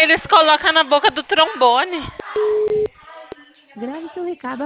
eles colocam na boca do trombone. Grave seu recado